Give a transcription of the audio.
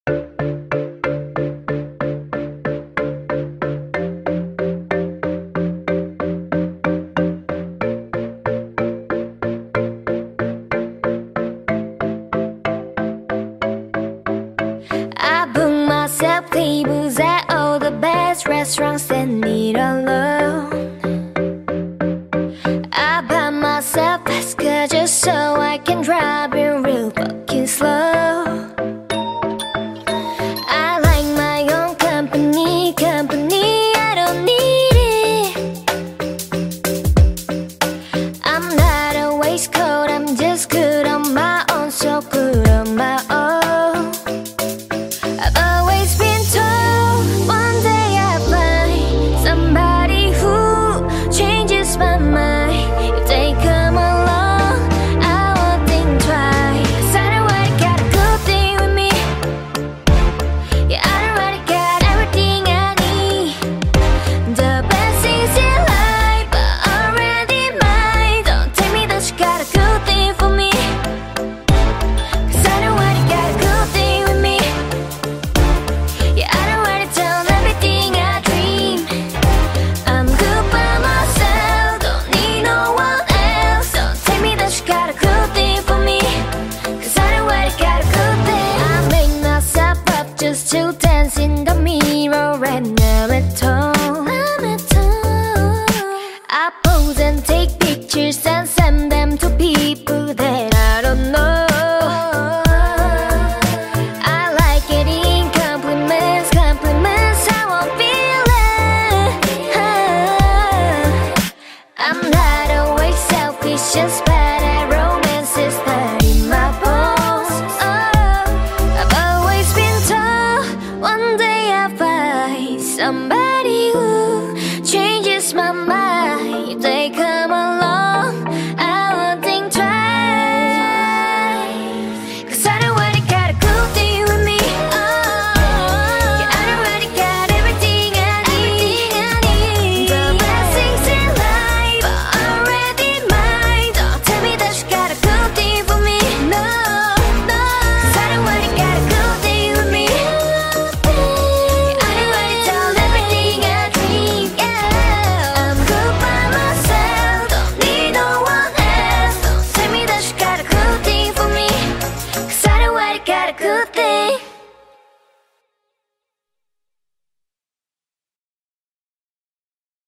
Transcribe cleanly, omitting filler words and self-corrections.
I book myself tables at all the best restaurants and eat alone. I buy myself fast car just so I can drive it real fucking slow. I like my own company, I don't need it. I'm not a waistcoat, I'm just good on my own, so good on my own. I've always been told one day I'll find somebody who changes my mind. If they come along, I won't think twice. 'Cause I know I got a good thing with me. Yeah, I already got everything I need. The best things in life are already mine. Don't tell me that you got a good thing for me. 'Cause I know I got a good thing with me. Yeah, I don't write it down, everything I dream. I'm good by myself, don't need no one else. Don't tell me that you got a good thing for me. 'Cause I know I got a good thing. I make myself up just to dance in the mirror and I'm at home. I pose and take pictures and send them to people that I don't know. I like getting compliments, how I'm feeling. I'm not always selfish, just bad at romance, it's not in my bones. I've always been told one day I'll find somebody